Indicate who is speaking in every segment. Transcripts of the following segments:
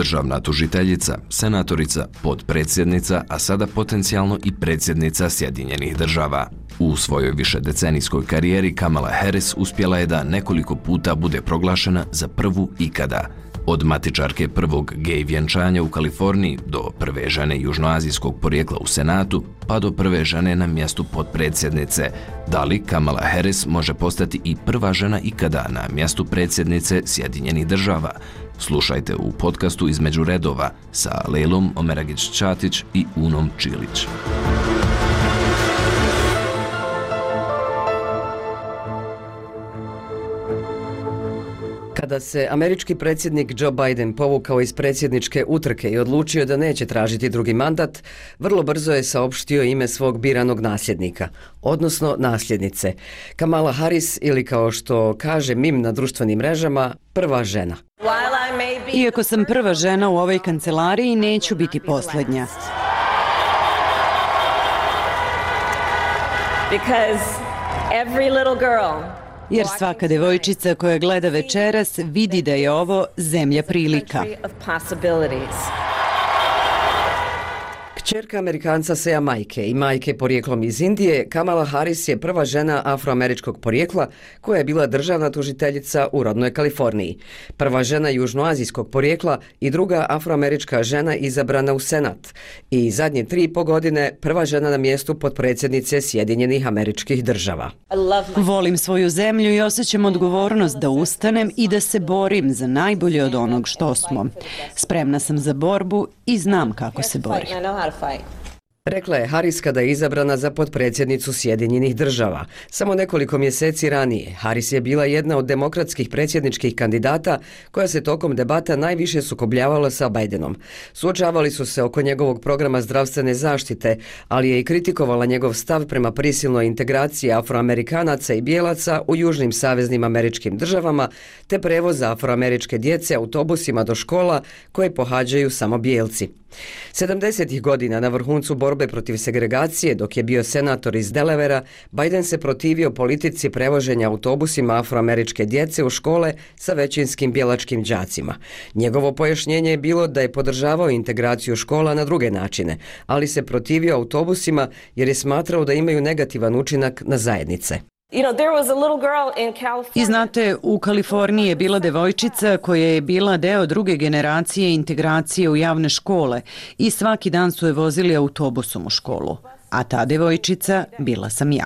Speaker 1: državna tužiteljica, senatorica, potpredsjednica, a sada potencijalno i predsjednica Sjedinjenih država. U svojoj višedecenijskoj karijeri Kamala Harris uspjela je da nekoliko puta bude proglašena za prvu ikada. Od matičarke prvog gej vjenčanja u Kaliforniji do prve žene južnoazijskog porijekla u Senatu, pa do prve žene na mjestu potpredsjednice. Da li Kamala Harris može postati i prva žena ikada na mjestu predsjednice Sjedinjenih država? Slušajte u podcastu Između redova sa Lejlom Omeragić-Ćatić i Unom Čilić.
Speaker 2: Kada se američki predsjednik Joe Biden povukao iz predsjedničke utrke i odlučio da neće tražiti drugi mandat, vrlo brzo je saopštio ime svog biranog nasljednika, odnosno nasljednice. Kamala Harris, ili kao što kaže mim na društvenim mrežama, prva žena.
Speaker 3: Iako sam prva žena u ovoj kancelariji, neću biti posljednja. Jer svaka devojčica koja gleda večeras vidi da je ovo zemlja prilika.
Speaker 2: Kćerka Amerikanca sa Jamajke i majke porijeklom iz Indije, Kamala Harris je prva žena afroameričkog porijekla koja je bila državna tužiteljica u rodnoj Kaliforniji. Prva žena južnoazijskog porijekla i druga afroamerička žena izabrana u Senat. I zadnje 3,5 godine prva žena na mjestu potpredsjednice Sjedinjenih Američkih Država.
Speaker 3: Volim svoju zemlju i osjećam odgovornost da ustanem i da se borim za najbolje od onog što smo. Spremna sam za borbu i znam kako se bori.
Speaker 2: Rekla je Harris kada je izabrana za potpredsjednicu Sjedinjenih država. Samo nekoliko mjeseci ranije Harris je bila jedna od demokratskih predsjedničkih kandidata koja se tokom debata najviše sukobljavala sa Bidenom. Suočavali su se oko njegovog programa zdravstvene zaštite, ali je i kritikovala njegov stav prema prisilnoj integraciji afroamerikanaca i bijelaca u južnim saveznim američkim državama te prevoza afroameričke djece autobusima do škola koje pohađaju samo bijelci. 70. godina na vrhuncu borbe protiv segregacije, dok je bio senator iz Delavera, Biden se protivio politici prevoženja autobusima afroameričke djece u škole sa većinskim bijelačkim đacima. Njegovo pojašnjenje je bilo da je podržavao integraciju škola na druge načine, ali se protivio autobusima jer je smatrao da imaju negativan učinak na zajednice.
Speaker 3: I znate, u Kaliforniji je bila devojčica koja je bila deo druge generacije integracije u javne škole i svaki dan su je vozili autobusom u školu. A ta devojčica bila sam ja.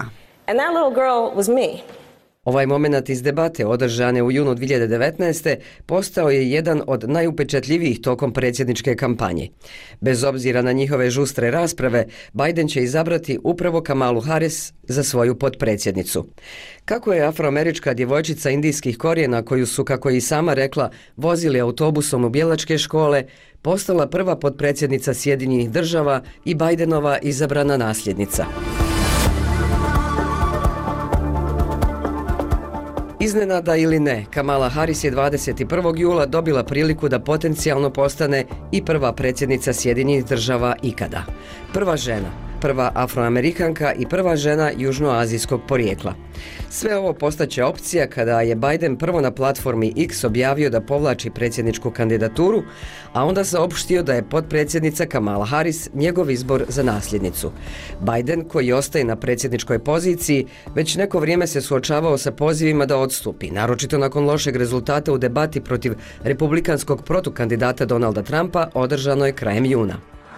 Speaker 2: Ovaj moment iz debate održane u junu 2019. postao je jedan od najupečatljivijih tokom predsjedničke kampanje. Bez obzira na njihove žustre rasprave, Biden će izabrati upravo Kamalu Harris za svoju potpredsjednicu. Kako je afroamerička djevojčica indijskih korijena, koju su, kako je i sama rekla, vozili autobusom u bijelačke škole, postala prva potpredsjednica Sjedinjenih država i Bidenova izabrana nasljednica. Iznenada ili ne, Kamala Harris je 21. jula dobila priliku da potencijalno postane i prva predsjednica Sjedinjenih država ikada. Prva žena, prva afroamerikanka i prva žena južnoazijskog porijekla. Sve ovo postaće opcija kada je Biden prvo na platformi X objavio da povlači predsjedničku kandidaturu, a onda saopštio da je potpredsjednica Kamala Harris njegov izbor za nasljednicu. Biden, koji ostaje na predsjedničkoj poziciji, već neko vrijeme se suočavao sa pozivima da odstupi, naročito nakon lošeg rezultata u debati protiv republikanskog protukandidata Donalda Trumpa održanoj krajem juna.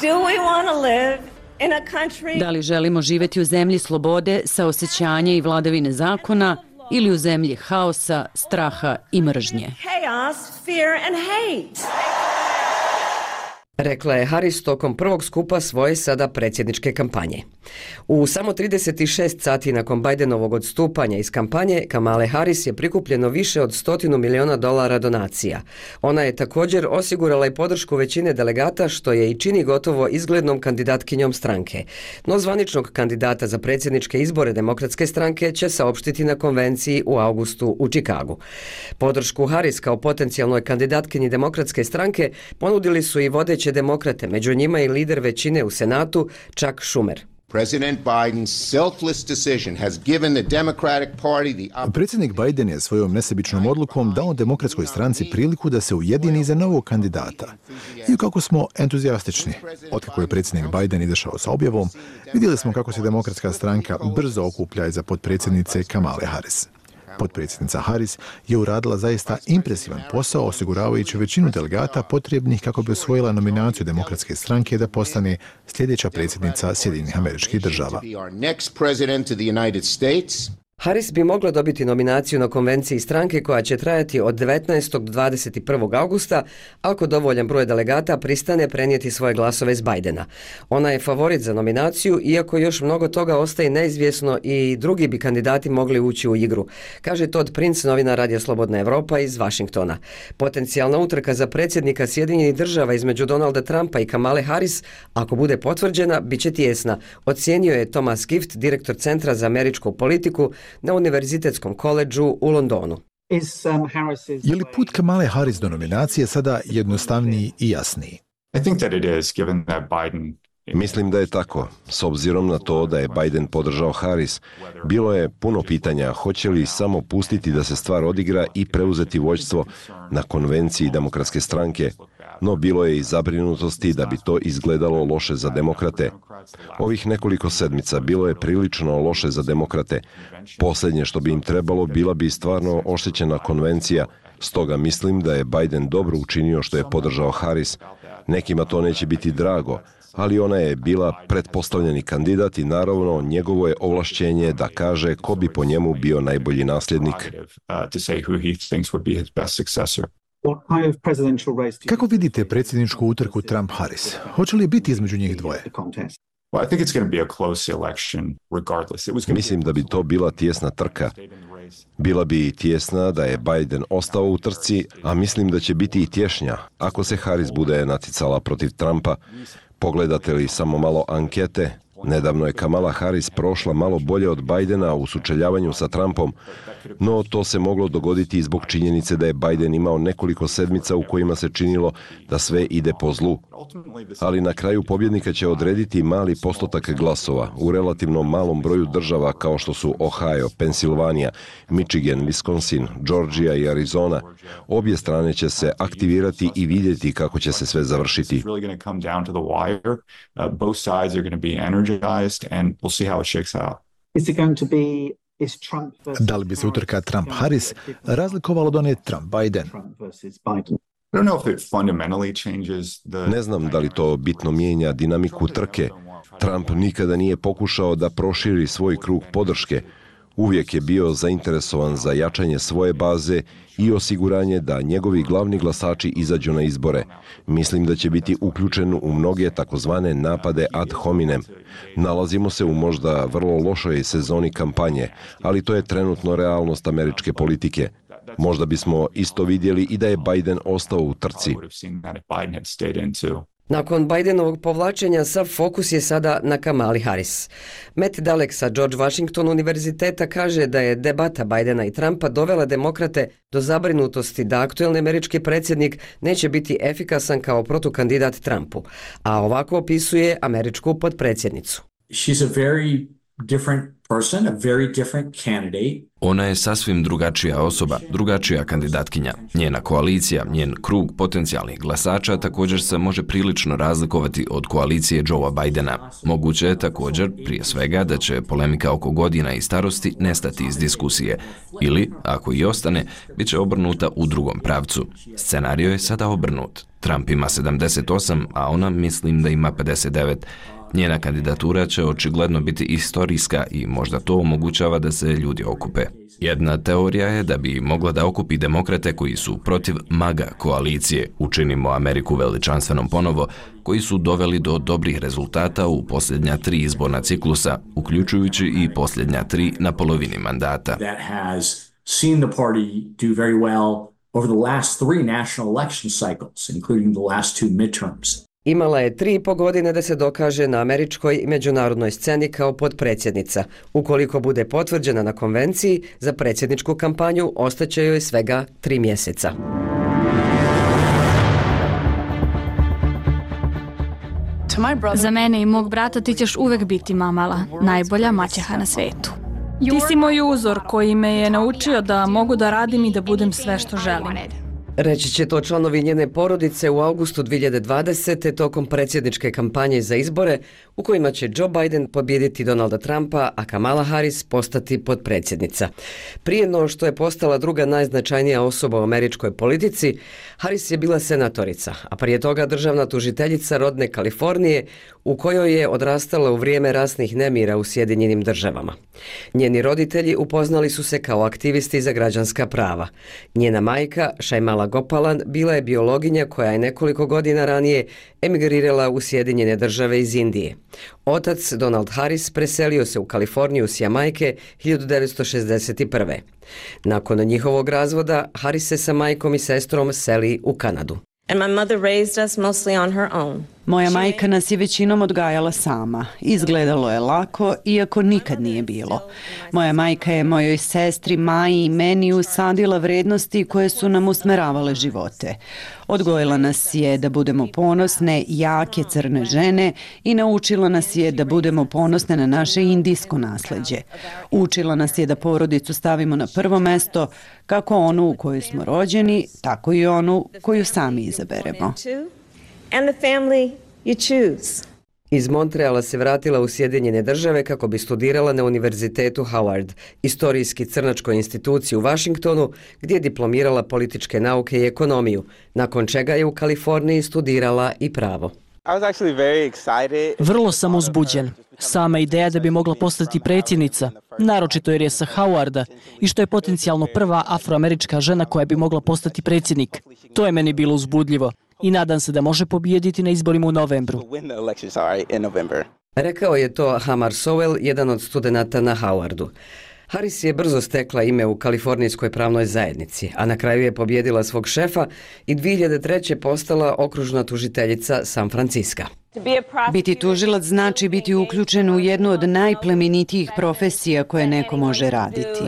Speaker 3: Da li želimo živjeti u zemlji slobode, saosećanja i vladavine zakona ili u zemlji haosa, straha i mržnje?
Speaker 2: Rekla je Harris tokom prvog skupa svoje sada predsjedničke kampanje. U samo 36 sati nakon Bidenovog odstupanja iz kampanje, Kamale Harris je prikupljeno više od $100 miliona donacija. Ona je također osigurala i podršku većine delegata, što je i čini gotovo izglednom kandidatkinjom stranke. No zvaničnog kandidata za predsjedničke izbore Demokratske stranke će saopštiti na konvenciji u augustu u Čikagu. Podršku Harris kao potencijalnoj kandidatkinji Demokratske stranke ponudili su i vodeće demokrate, među njima i lider većine u Senatu Chuck Schumer.
Speaker 4: President Biden's selfless decision has given the Democratic Party the
Speaker 5: Predsjednik Biden je svojom nesebičnom odlukom dao demokratskoj stranci priliku da se ujedini za novog kandidata. I kako smo entuzijastični. Otkako je predsjednik Biden izašao sa objavom, vidjeli smo kako se demokratska stranka brzo okuplja iza potpredsjednice Kamale Harris. Potpredsjednica Harris je uradila zaista impresivan posao osiguravajući većinu delegata potrebnih kako bi osvojila nominaciju demokratske stranke da postane sljedeća predsjednica Sjedinjenih Američkih Država.
Speaker 2: Harris bi mogla dobiti nominaciju na konvenciji stranke koja će trajati od 19. do 21. augusta ako dovoljan broj delegata pristane prenijeti svoje glasove s Bidena. Ona je favorit za nominaciju, iako još mnogo toga ostaje neizvjesno i drugi bi kandidati mogli ući u igru, kaže Todd Prince, novinar Radija Slobodna Evropa iz Vašingtona. Potencijalna utrka za predsjednika Sjedinjenih Država između Donalda Trumpa i Kamale Harris, ako bude potvrđena, bit će tijesna, ocijenio je Thomas Gift, direktor Centra za američku politiku na Univerzitetskom koledžu u Londonu.
Speaker 5: Je li put Kamale Harris do nominacije sada jednostavniji i jasniji?
Speaker 6: Mislim da je tako. S obzirom na to da je Biden podržao Harris, bilo je puno pitanja hoće li samo pustiti da se stvar odigra i preuzeti vođstvo na konvenciji demokratske stranke, no bilo je i zabrinutosti da bi to izgledalo loše za demokrate. Ovih nekoliko sedmica bilo je prilično loše za demokrate. Posljednje što bi im trebalo bila bi stvarno oštećena konvencija, stoga mislim da je Biden dobro učinio što je podržao Harris. Nekima to neće biti drago, ali ona je bila pretpostavljeni kandidat i naravno njegovo je ovlašćenje da kaže ko bi po njemu bio najbolji nasljednik.
Speaker 5: Kako vidite predsjedničku utrku Trump-Harris? Hoće li biti između njih dvoje?
Speaker 6: Mislim da bi to bila tijesna trka. Bila bi tijesna da je Biden ostao u trci, a mislim da će biti i tješnja ako se Harris bude naticala protiv Trumpa. Pogledate li samo malo ankete, nedavno je Kamala Harris prošla malo bolje od Bidena u sučeljavanju sa Trumpom, no to se moglo dogoditi i zbog činjenice da je Biden imao nekoliko sedmica u kojima se činilo da sve ide po zlu. Ali na kraju pobjednika će odrediti mali postotak glasova u relativno malom broju država kao što su Ohio, Pensilvanija, Michigan, Wisconsin, Georgia i Arizona. Obje strane će se aktivirati i vidjeti kako će se sve završiti.
Speaker 5: Da li bi se utrka Trump-Harris razlikovala od one Trump-Biden?
Speaker 6: Ne znam da li to bitno mijenja dinamiku trke. Trump nikada nije pokušao da proširi svoj krug podrške. Uvijek je bio zainteresovan za jačanje svoje baze i osiguranje da njegovi glavni glasači izađu na izbore. Mislim da će biti uključen u mnoge takozvane napade ad hominem. Nalazimo se u možda vrlo lošoj sezoni kampanje, ali to je trenutno realnost američke politike. Možda bismo isto vidjeli i da je Biden ostao u trci.
Speaker 2: Nakon Bidenovog povlačenja, sav fokus je sada na Kamali Harris. Matt Dalek sa George Washington univerziteta kaže da je debata Bidena i Trumpa dovela demokrate do zabrinutosti da aktuelni američki predsjednik neće biti efikasan kao protukandidat Trumpu, a ovako opisuje američku potpredsjednicu.
Speaker 7: She's a very different person, a very different candidate.
Speaker 1: Ona je sasvim drugačija osoba, drugačija kandidatkinja. Njena koalicija, njen krug potencijalnih glasača također se može prilično razlikovati od koalicije Joea Bidena. Moguće je također, prije svega, da će polemika oko godina i starosti nestati iz diskusije. Ili, ako i ostane, bit će obrnuta u drugom pravcu. Scenario je sada obrnut. Trump ima 78, a ona mislim da ima 59. Njena kandidatura će očigledno biti istorijska i možda to omogućava da se ljudi okupe. Jedna teorija je da bi mogla da okupi demokrate koji su protiv MAGA koalicije, Učinimo Ameriku veličanstvenom ponovo, koji su doveli do dobrih rezultata u posljednja 3 izborna ciklusa, uključujući i posljednja 3 na polovini mandata.
Speaker 7: Over the last 3 national election cycles, including the last 2 midterms.
Speaker 2: Imala je 3,5 godine da se dokaže na američkoj i međunarodnoj sceni kao potpredsjednica. Ukoliko bude potvrđena na konvenciji, za predsjedničku kampanju ostaće joj svega 3 mjeseca.
Speaker 8: Za mene i mog brata ti ćeš uvek biti mamala, najbolja maćeha na svetu.
Speaker 9: Ti si moj uzor koji me je naučio da mogu da radim i da budem sve što želim.
Speaker 2: Reći će to članovi njene porodice u augustu 2020. tokom predsjedničke kampanje za izbore u kojima će Joe Biden pobijediti Donalda Trumpa, a Kamala Harris postati potpredsjednica. Prije no što je postala druga najznačajnija osoba u američkoj politici, Harris je bila senatorica, a prije toga državna tužiteljica rodne Kalifornije u kojoj je odrastala u vrijeme rasnih nemira u Sjedinjenim državama. Njeni roditelji upoznali su se kao aktivisti za građanska prava. Njena majka, Shaimala Gopalan, bila je biologinja koja je nekoliko godina ranije emigrirala u Sjedinjene države iz Indije. Otac, Donald Harris, preselio se u Kaliforniju s Jamajke 1961. Nakon njihovog razvoda, Harris se sa majkom i sestrom seli u Kanadu.
Speaker 3: Moja majka nas je većinom odgajala sama. Izgledalo je lako, iako nikad nije bilo. Moja majka je mojoj sestri Maji i meni usadila vrednosti koje su nam usmeravale živote. Odgojila nas je da budemo ponosne, jake crne žene i naučila nas je da budemo ponosne na naše indijsko nasleđe. Učila nas je da porodicu stavimo na prvo mesto, kako onu u kojoj smo rođeni, tako i onu koju sami izaberemo.
Speaker 2: Iz Montreala se vratila u Sjedinjene države kako bi studirala na Univerzitetu Howard, istorijski crnačkoj instituciji u Washingtonu, gdje je diplomirala političke nauke i ekonomiju, nakon čega je u Kaliforniji studirala i pravo.
Speaker 10: Vrlo sam uzbuđen. Sama ideja da bi mogla postati predsjednica, naročito jer je sa Howarda i što je potencijalno prva afroamerička žena koja bi mogla postati predsjednik. To je meni bilo uzbudljivo i nadam se da može pobijediti na izborima u novembru.
Speaker 2: Rekao je to Hamar Sowell, jedan od studenata na Howardu. Harris je brzo stekla ime u kalifornijskoj pravnoj zajednici, a na kraju je pobjedila svog šefa i 2003. postala okružna tužiteljica San Franciska.
Speaker 3: Biti tužilac znači biti uključen u jednu od najplemenitijih profesija koje neko može raditi.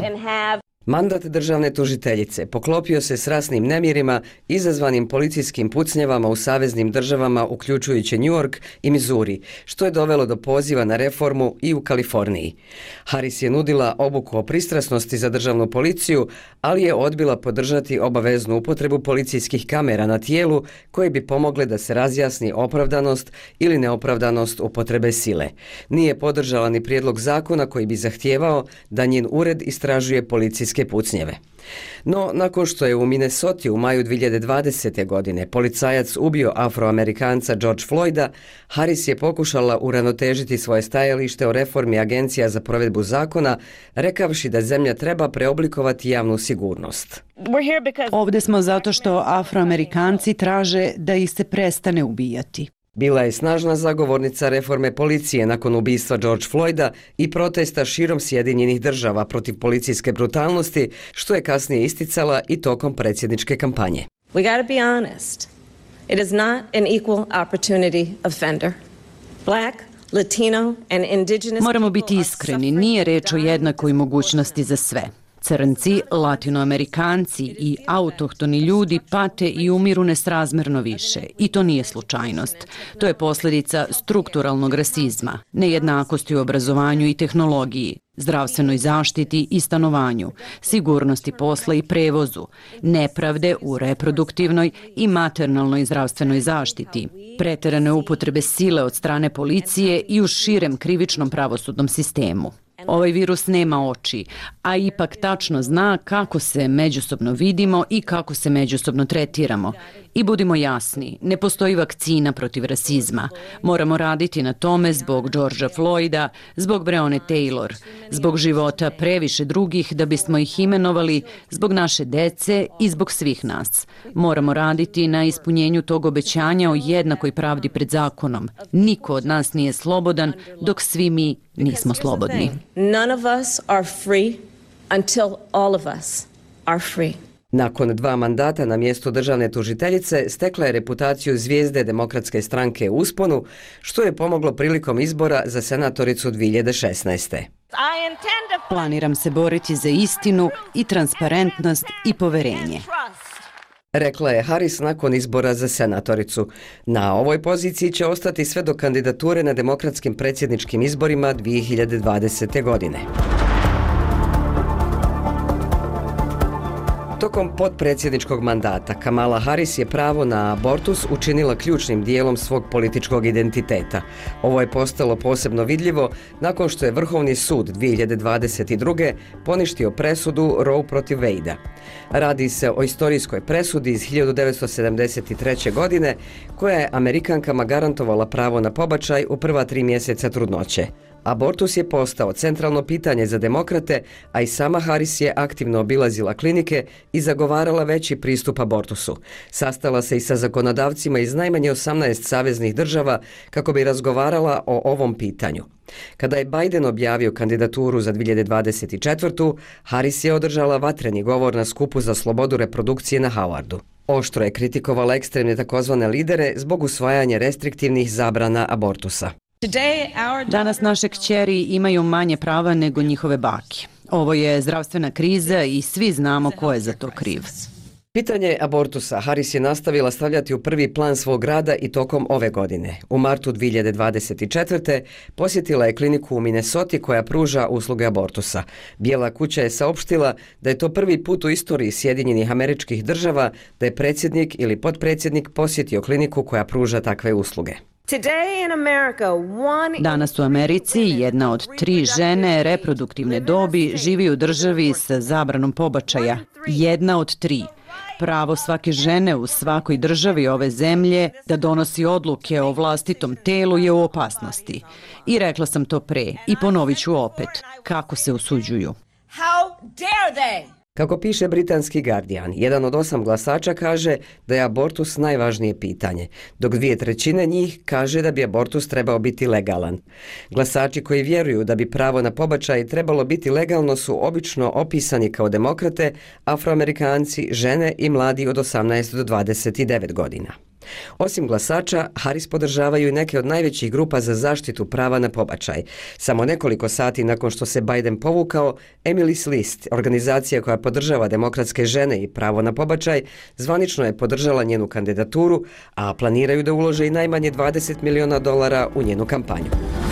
Speaker 2: Mandat državne tužiteljice poklopio se s rasnim nemirima izazvanim policijskim pucnjavama u saveznim državama uključujući New York i Missouri, što je dovelo do poziva na reformu i u Kaliforniji. Harris je nudila obuku o pristrasnosti za državnu policiju, ali je odbila podržati obaveznu upotrebu policijskih kamera na tijelu koje bi pomogle da se razjasni opravdanost ili neopravdanost upotrebe sile. Nije podržala ni prijedlog zakona koji bi zahtijevao da njen ured istražuje policijske pucnjeve. No, nakon što je u Minnesoti u maju 2020. godine policajac ubio Afroamerikanca George Floyda, Harris je pokušala uravnotežiti svoje stajalište o reformi agencija za provedbu zakona, rekavši da zemlja treba preoblikovati javnu sigurnost.
Speaker 3: Ovdje smo zato što Afroamerikanci traže da ih se prestane ubijati.
Speaker 2: Bila je snažna zagovornica reforme policije nakon ubistva George Floyda i protesta širom Sjedinjenih država protiv policijske brutalnosti, što je kasnije isticala i tokom predsjedničke kampanje.
Speaker 11: We gotta be honest. It is not an equal opportunity offender. Black, Latino and indigenous.
Speaker 3: Moramo biti iskreni, nije reč o jednakoj mogućnosti za sve. Crnci, latinoamerikanci i autohtoni ljudi pate i umiru nesrazmjerno više. I to nije slučajnost. To je posljedica strukturalnog rasizma, nejednakosti u obrazovanju i tehnologiji, zdravstvenoj zaštiti i stanovanju, sigurnosti posla i prevozu, nepravde u reproduktivnoj i maternalnoj zdravstvenoj zaštiti, pretjerane upotrebe sile od strane policije i u širem krivičnom pravosudnom sistemu. Ovaj virus nema oči, a ipak tačno zna kako se međusobno vidimo i kako se međusobno tretiramo. I budimo jasni, ne postoji vakcina protiv rasizma. Moramo raditi na tome zbog Georgea Floyda, zbog Breonna Taylor, zbog života previše drugih da bismo ih imenovali, zbog naše dece i zbog svih nas. Moramo raditi na ispunjenju tog obećanja o jednakoj pravdi pred zakonom. Niko od nas nije slobodan dok svi mi nismo slobodni.
Speaker 11: None of us are free until all of us are free.
Speaker 2: Nakon 2 mandata na mjestu državne tužiteljice stekla je reputaciju zvijezde Demokratske stranke u usponu, što je pomoglo prilikom izbora za senatoricu 2016.
Speaker 3: Planiram se boriti za istinu i transparentnost i poverenje.
Speaker 2: Rekla je Harris nakon izbora za senatoricu. Na ovoj poziciji će ostati sve do kandidature na demokratskim predsjedničkim izborima 2020. godine. Tokom potpredsjedničkog mandata Kamala Harris je pravo na abortus učinila ključnim dijelom svog političkog identiteta. Ovo je postalo posebno vidljivo nakon što je Vrhovni sud 2022. poništio presudu Roe protiv Wade-a. Radi se o istorijskoj presudi iz 1973. godine koja je Amerikankama garantovala pravo na pobačaj u prva 3 mjeseca trudnoće. Abortus je postao centralno pitanje za demokrate, a i sama Harris je aktivno obilazila klinike i zagovarala veći pristup abortusu. Sastala se i sa zakonodavcima iz najmanje 18 saveznih država kako bi razgovarala o ovom pitanju. Kada je Biden objavio kandidaturu za 2024. Harris je održala vatreni govor na skupu za slobodu reprodukcije na Howardu. Oštro je kritikovala ekstremne takozvane lidere zbog usvajanja restriktivnih zabrana abortusa.
Speaker 3: Danas naše kćeri imaju manje prava nego njihove bake. Ovo je zdravstvena kriza i svi znamo ko je za to kriv.
Speaker 2: Pitanje abortusa Harris je nastavila stavljati u prvi plan svog rada i tokom ove godine. U martu 2024. posjetila je kliniku u Minnesoti koja pruža usluge abortusa. Bijela kuća je saopštila da je to prvi put u istoriji Sjedinjenih Američkih Država da je predsjednik ili potpredsjednik posjetio kliniku koja pruža takve usluge.
Speaker 3: Danas u Americi 1 od 3 žene reproduktivne dobi živi u državi sa zabranom pobačaja. 1 od 3. Pravo svake žene u svakoj državi ove zemlje da donosi odluke o vlastitom telu je u opasnosti. I rekla sam to pre i ponovit ću opet. Kako se usuđuju?
Speaker 2: Kako piše britanski Guardian, 1 od 8 glasača kaže da je abortus najvažnije pitanje, dok 2/3 njih kaže da bi abortus trebao biti legalan. Glasači koji vjeruju da bi pravo na pobačaj trebalo biti legalno su obično opisani kao demokrate, Afroamerikanci, žene i mladi od 18 do 29 godina. Osim glasača, Harris podržavaju i neke od najvećih grupa za zaštitu prava na pobačaj. Samo nekoliko sati nakon što se Biden povukao, Emily's List, organizacija koja podržava demokratske žene i pravo na pobačaj, zvanično je podržala njenu kandidaturu, a planiraju da ulože i najmanje $20 miliona u njenu kampanju.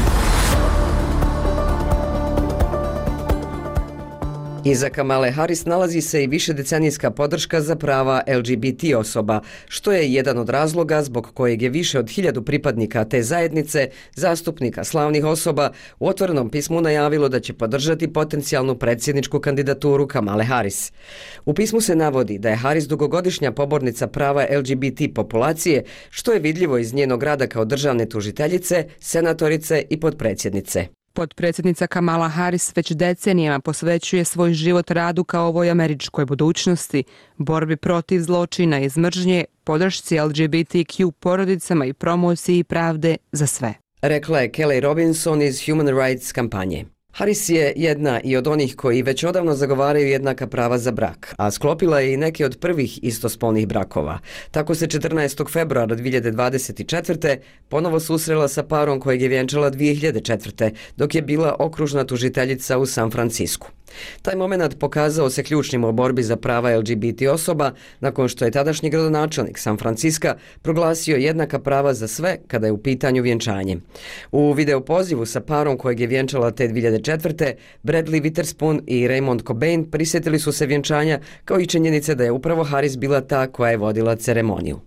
Speaker 2: Iza Kamale Harris nalazi se i višedecenijska podrška za prava LGBT osoba, što je jedan od razloga zbog kojeg je više od 1000 pripadnika te zajednice, zastupnika slavnih osoba, u otvorenom pismu najavilo da će podržati potencijalnu predsjedničku kandidaturu Kamale Harris. U pismu se navodi da je Harris dugogodišnja pobornica prava LGBT populacije, što je vidljivo iz njenog rada kao državne tužiteljice, senatorice i potpredsjednice.
Speaker 12: Potpredsjednica Kamala Harris već decenijama posvećuje svoj život radu kao ovoj američkoj budućnosti, borbi protiv zločina i mržnje, podršci LGBTQ porodicama i promociji pravde za sve.
Speaker 2: Rekla je Kelly Robinson iz Human Rights kampanje. Harris je jedna i od onih koji već odavno zagovaraju jednaka prava za brak, a sklopila je i neke od prvih istospolnih brakova. Tako se 14. februara 2024. ponovo susrela sa parom kojeg je vjenčala 2004. dok je bila okružna tužiteljica u San Francisku. Taj moment pokazao se ključnim u borbi za prava LGBT osoba nakon što je tadašnji gradonačelnik San Franciska proglasio jednaka prava za sve kada je u pitanju vjenčanje. U video pozivu sa parom kojeg je vjenčala te 2004. Bradley Witherspoon i Raymond Cobain prisjetili su se vjenčanja kao i činjenice da je upravo Harris bila ta koja je vodila ceremoniju.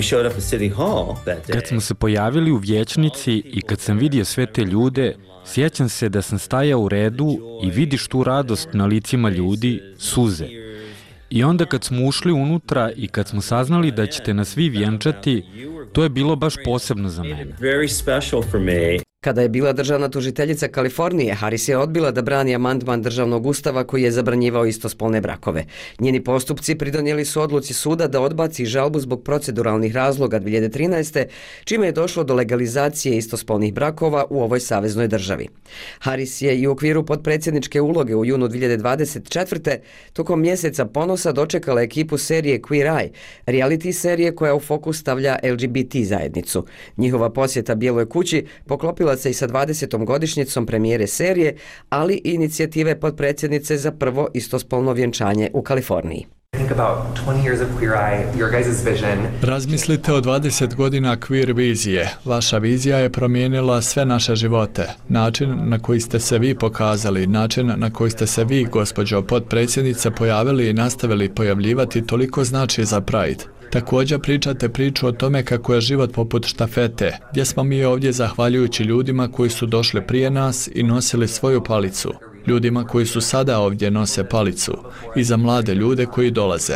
Speaker 13: Kad smo se pojavili u vijećnici i kad sam vidio sve te ljude, sjećam se da sam stajao u redu i vidiš tu radost na licima ljudi, suze. I onda kad smo ušli unutra i kad smo saznali da ćete nas svi vjenčati, to je bilo baš posebno za mene.
Speaker 2: Kada je bila državna tužiteljica Kalifornije, Harris je odbila da brani amandman državnog ustava koji je zabranjivao istospolne brakove. Njeni postupci pridonijeli su odluci suda da odbaci žalbu zbog proceduralnih razloga 2013. čime je došlo do legalizacije istospolnih brakova u ovoj saveznoj državi. Harris je i u okviru potpredsjedničke uloge u junu 2024. tokom mjeseca ponosa dočekala ekipu serije Queer Eye, reality serije koja u fokus stavlja LGBT zajednicu. Njihova posjeta Bijeloj kući poklopila se i sa 20. godišnjicom premijere serije, ali i inicijative potpredsjednice za prvo istospolno vjenčanje u Kaliforniji.
Speaker 14: Razmislite o 20 godina queer vizije. Vaša vizija je promijenila sve naše živote. Način na koji ste se vi pokazali, način na koji ste se vi, gospođo potpredsjednice, pojavili i nastavili pojavljivati toliko znači za Pride. Također pričate priču o tome kako je život poput štafete, gdje smo mi ovdje zahvaljujući ljudima koji su došli prije nas i nosili svoju palicu. Ljudima koji su sada ovdje nose palicu i za mlade ljude koji dolaze.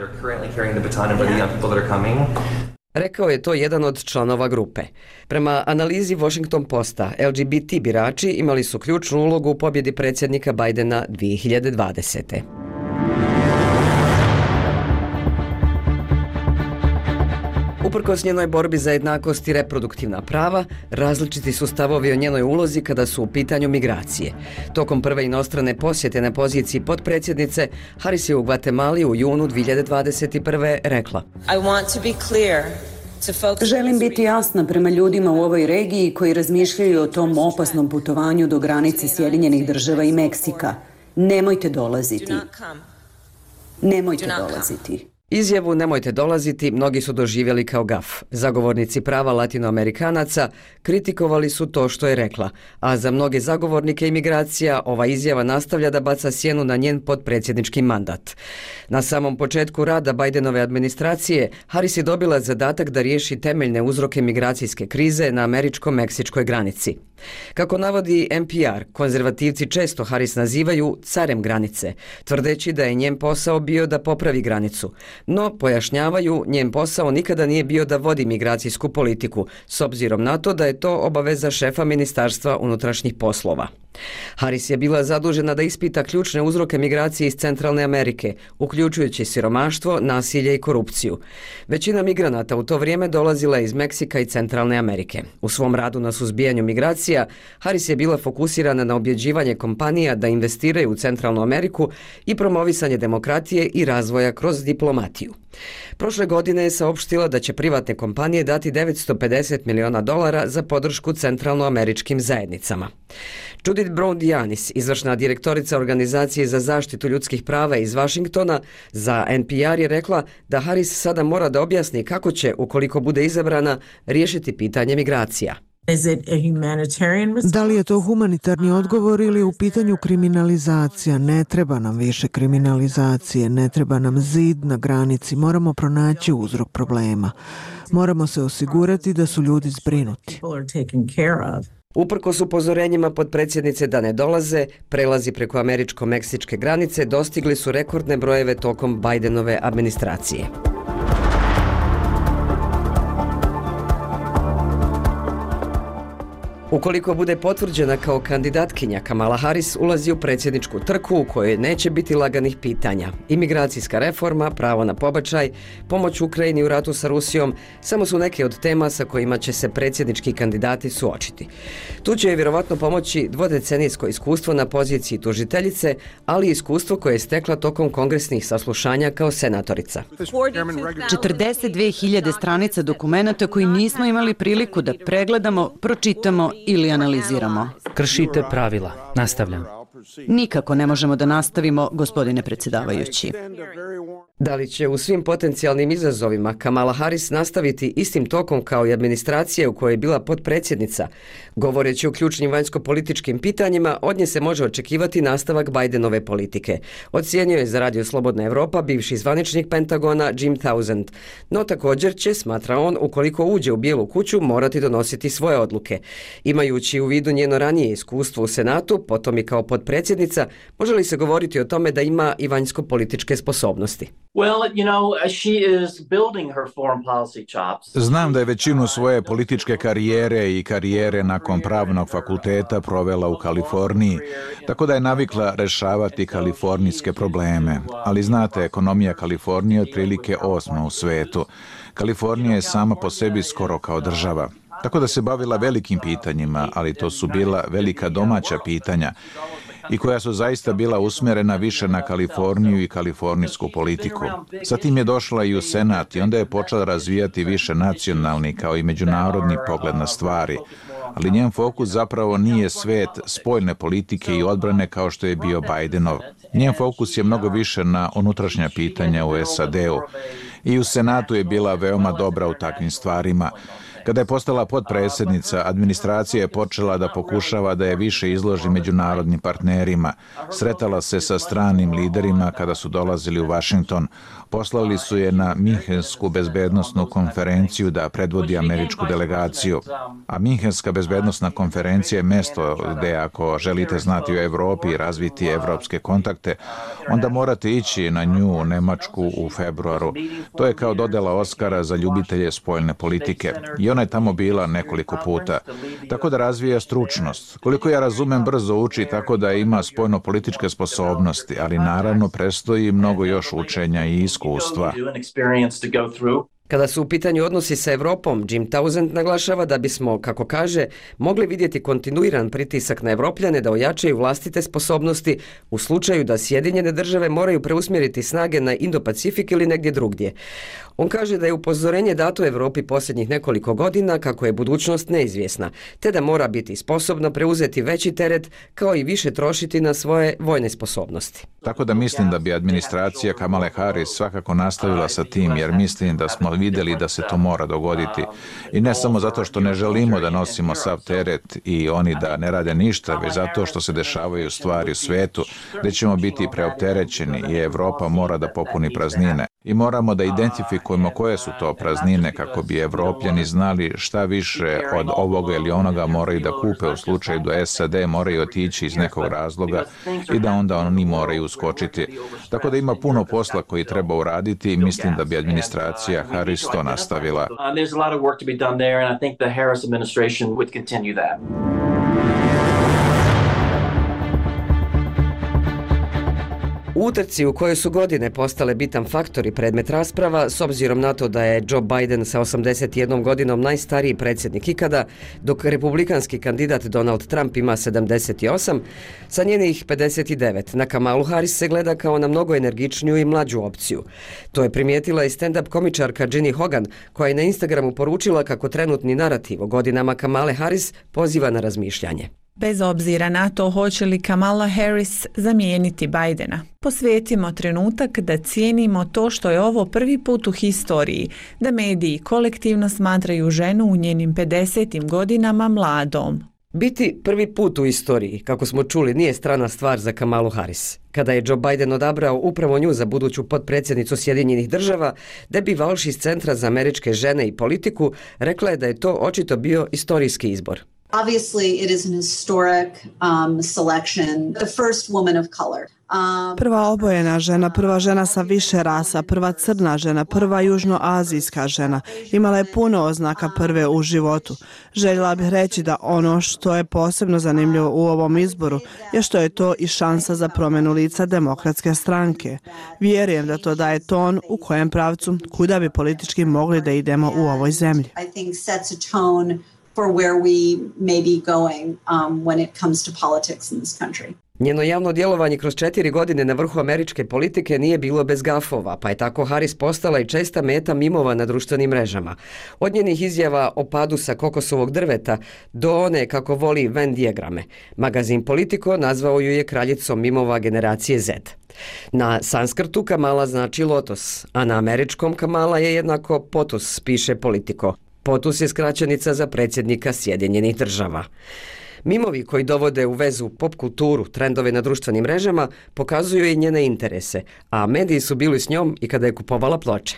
Speaker 2: Rekao je to jedan od članova grupe. Prema analizi Washington Posta, LGBT birači imali su ključnu ulogu u pobjedi predsjednika Bidena 2020. Uprkos njenoj borbi za jednakost i reproduktivna prava, različiti su stavovi o njenoj ulozi kada su u pitanju migracije. Tokom prve inostrane posjete na poziciji potpredsjednice, Harris je u Gvatemali u junu 2021. rekla:
Speaker 15: Želim biti jasna prema ljudima u ovoj regiji koji razmišljaju o tom opasnom putovanju do granice Sjedinjenih Država i Meksika. Nemojte dolaziti. Nemojte dolaziti.
Speaker 2: Izjavu "nemojte dolaziti" mnogi su doživjeli kao gaf. Zagovornici prava latinoamerikanaca kritikovali su to što je rekla, a za mnoge zagovornike imigracija ova izjava nastavlja da baca sjenu na njen potpredsjednički mandat. Na samom početku rada Bidenove administracije, Harris je dobila zadatak da riješi temeljne uzroke migracijske krize na američko-meksičkoj granici. Kako navodi NPR, konzervativci često Harris nazivaju carem granice, tvrdeći da je njen posao bio da popravi granicu. No, pojašnjavaju, njen posao nikada nije bio da vodi migracijsku politiku, s obzirom na to da je to obaveza šefa Ministarstva unutrašnjih poslova. Harris je bila zadužena da ispita ključne uzroke migracije iz Centralne Amerike, uključujući siromaštvo, nasilje i korupciju. Većina migranata u to vrijeme dolazila iz Meksika i Centralne Amerike. U svom radu na suzbijanju migracija, Harris je bila fokusirana na objeđivanje kompanija da investiraju u Centralnu Ameriku i promovisanje demokratije i razvoja kroz diplomatiju. Prošle godine je saopštila da će privatne kompanije dati $950 miliona za podršku centralnoameričkim zajednicama. Judith Brown-Dianis, izvršna direktorica Organizacije za zaštitu ljudskih prava iz Washingtona, za NPR je rekla da Harris sada mora da objasni kako će, ukoliko bude izabrana, riješiti pitanje migracija.
Speaker 16: Da li je to humanitarni odgovor ili u pitanju kriminalizacija? Ne treba nam više kriminalizacije, ne treba nam zid na granici, moramo pronaći uzrok problema. Moramo se osigurati da su ljudi zbrinuti.
Speaker 2: Uprkos upozorenjima potpredsjednice da ne dolaze, prelazi preko američko-meksičke granice dostigli su rekordne brojeve tokom Bidenove administracije. Ukoliko bude potvrđena kao kandidatkinja, Kamala Harris ulazi u predsjedničku trku u kojoj neće biti laganih pitanja. Imigracijska reforma, pravo na pobačaj, pomoć Ukrajini u ratu sa Rusijom samo su neke od tema sa kojima će se predsjednički kandidati suočiti. Tu će je vjerovatno pomoći dvodecenijsko iskustvo na poziciji tužiteljice, ali i iskustvo koje je stekla tokom kongresnih saslušanja kao senatorica.
Speaker 3: 42.000 stranica dokumenata koji nismo imali priliku da pregledamo, pročitamo ili analiziramo.
Speaker 17: Kršite pravila. Nastavljam.
Speaker 3: Nikako ne možemo da nastavimo, gospodine predsjedavajući.
Speaker 2: Da li će u svim potencijalnim izazovima Kamala Harris nastaviti istim tokom kao i administracija u kojoj je bila potpredsjednica? Govoreći o ključnim vanjsko-političkim pitanjima, od nje se može očekivati nastavak Bidenove politike. Ocijenio je za Radio Slobodna Evropa bivši zvaničnik Pentagona Jim Townsend. No također će, smatra on, ukoliko uđe u Bijelu kuću, morati donositi svoje odluke. Imajući u vidu njeno ranije iskustvo u Senatu, potom i kao potpredsjednica, može li se govoriti o tome da ima i vanjsko-političke sposobnosti?
Speaker 18: Znam da je većinu svoje političke karijere i karijere nakon pravnog fakulteta provela u Kaliforniji, tako da je navikla rešavati kalifornijske probleme. Ali znate, ekonomija Kalifornije je otprilike 8. u svetu. Kalifornija je sama po sebi skoro kao država. Tako da se bavila velikim pitanjima, ali to su bila velika domaća pitanja i koja su zaista bila usmjerena više na Kaliforniju i kalifornijsku politiku. Zatim je došla i u Senat i onda je počela razvijati više nacionalni kao i međunarodni pogled na stvari. ali njen fokus zapravo nije svet spoljne politike i odbrane kao što je bio Bidenov. Njen fokus je mnogo više na unutrašnja pitanja u SAD-u. I u Senatu je bila veoma dobra u takvim stvarima. Kada je postala potpredsjednica, administracija je počela da pokušava da je više izloži međunarodnim partnerima. Sretala se sa stranim liderima kada su dolazili u Washington. Poslali su je na Minhensku bezbednosnu konferenciju da predvodi američku delegaciju. A Minhenska bezbednosna konferencija je mesto gde ako želite znati o Evropi i razviti evropske kontakte, onda morate ići na nju u Nemačku u februaru. To je kao dodela Oskara za ljubitelje spoljne politike. I ona je tamo bila nekoliko puta. Tako da razvija stručnost. Koliko ja razumem, brzo uči tako da ima spoljno-političke sposobnosti, ali naravno prestoji mnogo još učenja i iskustva.
Speaker 2: Kada su u pitanju odnosi sa Evropom, Jim Townsend naglašava da bismo, kako kaže, mogli vidjeti kontinuiran pritisak na Evropljane da ojačaju vlastite sposobnosti u slučaju da Sjedinjene države moraju preusmjeriti snage na Indo-Pacifik ili negdje drugdje. On kaže da je upozorenje dato Evropi posljednjih nekoliko godina kako je budućnost neizvjesna, te da mora biti sposobna preuzeti veći teret kao i više trošiti na svoje vojne sposobnosti.
Speaker 18: Tako da mislim da bi administracija Kamale Harris svakako nastavila sa tim, jer mislim da smo vidjeli da se to mora dogoditi. I ne samo zato što ne želimo da nosimo sav teret i oni da ne rade ništa, već zato što se dešavaju stvari u svetu gdje ćemo biti preopterećeni i Evropa mora da popuni praznine. I moramo da identifikujemo koje su to praznine kako bi Evropljani znali šta više od ovoga ili onoga moraju da kupe u slučaju da SAD moraju otići iz nekog razloga i da onda oni moraju uskočiti. Tako da ima puno posla koji treba uraditi i mislim da bi administracija Harris to nastavila.
Speaker 2: U utrci u kojoj su godine postale bitan faktor i predmet rasprava, s obzirom na to da je Joe Biden sa 81 godinom najstariji predsjednik ikada, dok republikanski kandidat Donald Trump ima 78, sa njenih 59 na Kamalu Harris se gleda kao na mnogo energičniju i mlađu opciju. To je primijetila i stand-up komičarka Ginny Hogan, koja je na Instagramu poručila kako trenutni narativ o godinama Kamale Harris poziva na razmišljanje.
Speaker 19: Bez obzira na to hoće li Kamala Harris zamijeniti Bidena, posvetimo trenutak da cijenimo to što je ovo prvi put u historiji, da mediji kolektivno smatraju ženu u njenim 50. godinama mladom.
Speaker 2: Biti prvi put u istoriji, kako smo čuli, nije strana stvar za Kamalu Harris. Kada je Joe Biden odabrao upravo nju za buduću potpredsjednicu Sjedinjenih država, Debbie Walsh iz Centra za američke žene i politiku rekla je da je to očito bio istorijski izbor.
Speaker 20: Obviously, it is an historic selection, the first woman of color.
Speaker 16: Prva obojena žena, prva žena sa više rasa, prva crna žena, prva južnoazijska žena. Imala je puno oznaka prve u životu. Željela bih reći da ono što je posebno zanimljivo u ovom izboru je što je to i šansa za promjenu lica demokratske stranke. Vjerujem da to daje ton u kojem pravcu kuda bi politički mogli da idemo u ovoj zemlji.
Speaker 20: I think sets a tone for where we may be going when it comes to politics in this country.
Speaker 2: Njeno javno djelovanje kroz 4 godine na vrhu američke politike nije bilo bez gafova, pa je tako Harris postala i česta meta mimova na društvenim mrežama. Od njenih izjava o padu sa kokosovog drveta do one kako voli Venn dijagrame. Magazin Politico nazvao ju je kraljicom mimova generacije Z. Na sanskrtu Kamala znači lotos, a na američkom Kamala je jednako potus, piše Politico. POTUS je skraćenica za predsjednika Sjedinjenih država. Mimovi koji dovode u vezu pop kulturu, trendove na društvenim mrežama, pokazuju i njene interese, a mediji su bili s njom i kada je kupovala ploče.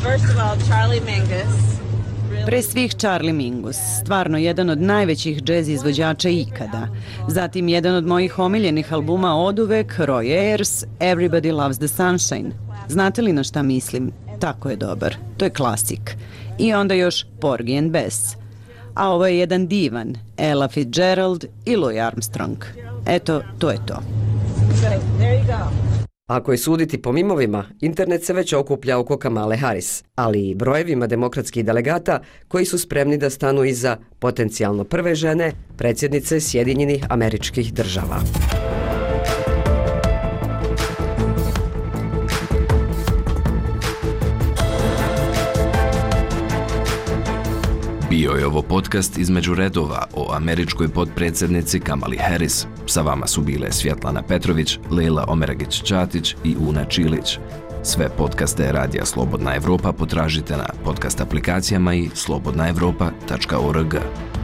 Speaker 3: Pre svih Charlie Mingus, stvarno jedan od najvećih džez izvođača ikada. Zatim jedan od mojih omiljenih albuma oduvek, Roy Ayers, Everybody Loves the Sunshine. Znate li na šta mislim? Tako je dobar. To je klasik. I onda još Porgy and Bess. A ovo je jedan divan, Ella Fitzgerald i Louis Armstrong. Eto, to je to.
Speaker 2: Ako je suditi po mimovima, internet se već okuplja oko Kamale Harris, ali i brojevima demokratskih delegata koji su spremni da stanu iza potencijalno prve žene, predsjednice Sjedinjenih Američkih Država.
Speaker 1: Bio je ovo podcast između redova o američkoj potpredsjednici Kamali Harris. Sa vama su bile Svjetlana Petrović, Lejla Omeragić-Ćatić i Una Čilić. Sve podcaste Radija Slobodna Evropa potražite na podcast aplikacijama i slobodnaevropa.org.